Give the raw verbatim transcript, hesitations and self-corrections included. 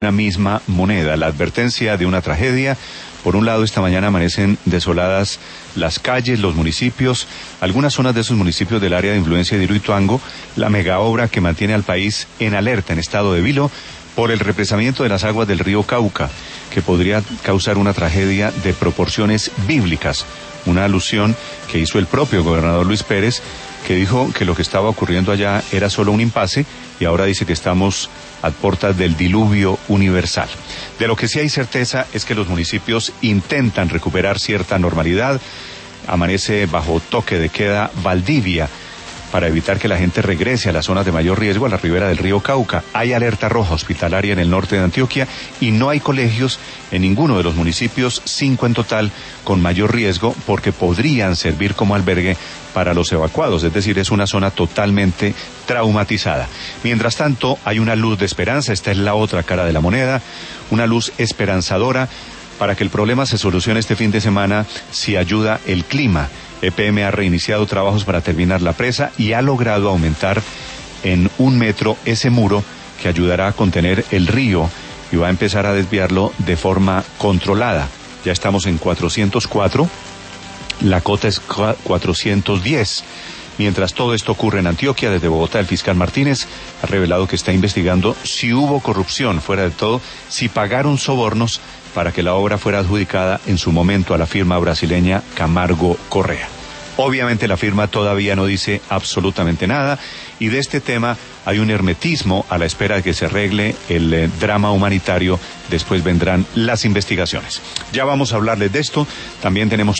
una misma moneda, la advertencia de una tragedia. Por un lado, esta mañana amanecen desoladas las calles, los municipios, algunas zonas de esos municipios del área de influencia de Hidroituango, la megaobra que mantiene al país en alerta, en estado de vilo, por el represamiento de las aguas del río Cauca, que podría causar una tragedia de proporciones bíblicas. Una alusión que hizo el propio gobernador Luis Pérez, que dijo que lo que estaba ocurriendo allá era solo un impasse, y ahora dice que estamos a puertas del diluvio universal. De lo que sí hay certeza es que los municipios intentan recuperar cierta normalidad. Amanece bajo toque de queda Valdivia, para evitar que la gente regrese a las zonas de mayor riesgo, a la ribera del río Cauca. Hay alerta roja hospitalaria en el norte de Antioquia y no hay colegios en ninguno de los municipios, cinco en total, con mayor riesgo, porque podrían servir como albergue para los evacuados, es decir, es una zona totalmente traumatizada. Mientras tanto, hay una luz de esperanza, esta es la otra cara de la moneda, una luz esperanzadora para que el problema se solucione este fin de semana si ayuda el clima. E P M ha reiniciado trabajos para terminar la presa y ha logrado aumentar en un metro ese muro que ayudará a contener el río y va a empezar a desviarlo de forma controlada. Ya estamos en cuatrocientos cuatro, la cota es cuatrocientos diez. Mientras todo esto ocurre en Antioquia, desde Bogotá, el fiscal Martínez ha revelado que está investigando si hubo corrupción, fuera de todo, si pagaron sobornos para que la obra fuera adjudicada en su momento a la firma brasileña Camargo Correa. Obviamente la firma todavía no dice absolutamente nada, y de este tema hay un hermetismo a la espera de que se arregle el eh, drama humanitario. Después vendrán las investigaciones. Ya vamos a hablarles de esto. También tenemos